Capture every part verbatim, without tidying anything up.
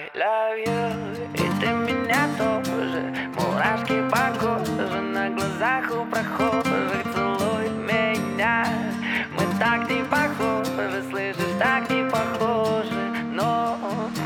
I love you, и ты меня тоже. Мурашки по коже, на глазах у прохожих. Целуй меня, мы так не похожи. Слышишь, так не похожи, но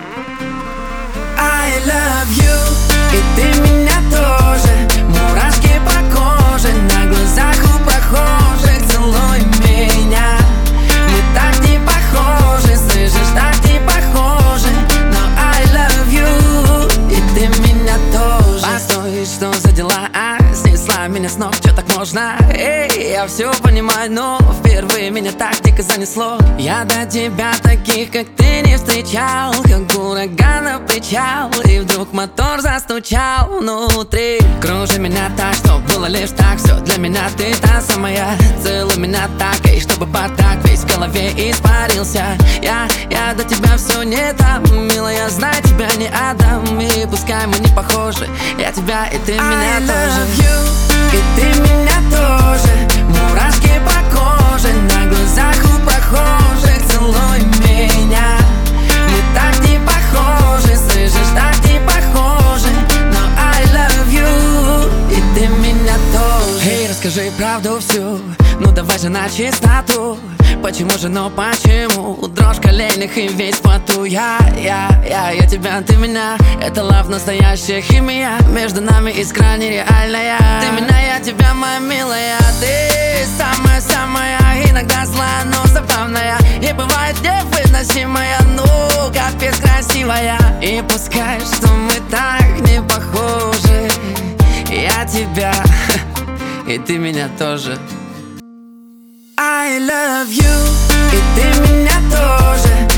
I love you, и ты меня тоже. Мурашки по коже, на глазах у прохожих. Целуй меня, мы так не похожи. Слышишь, так не похожи, но I love you, и ты меня тоже. Постой, что за дела? А, снесла меня с ног, чё так можно? Эй, я все понимаю, но впервые меня так дико занесло. Я до тебя таких, как ты, не встречал. Как ураган на причал, и вдруг мотор застучал внутри. Кружи меня так, что было лишь так. Все для меня ты та самая. Целуй меня так, и чтобы бардак весь в голове испарился. Я, я до тебя все не там, милая, знаю, тебя не отдам. И пускай мы не похожи, я тебя и ты меня I тоже. Love you, и ты меня тоже. Мурашки по коже, на глазах у прохожих. Целуй меня, мы так не похожи. Слышишь, так не похожи, но I love you, и ты меня тоже. Эй, расскажи правду всю, ну давай же на чистоту. Почему же, но почему? Дрожь коленях и весь в поту. Я, я, я, я тебя, ты меня. Это лав, настоящая химия. Между нами искра нереальная. Ты меня, я тебя, моя милая. Ты самая-самая, иногда злая, но забавная. И бывает невыносимая, ну, капец красивая. И пускай, что мы так не похожи. Я тебя, и ты меня тоже. I love you, и ты меня тоже.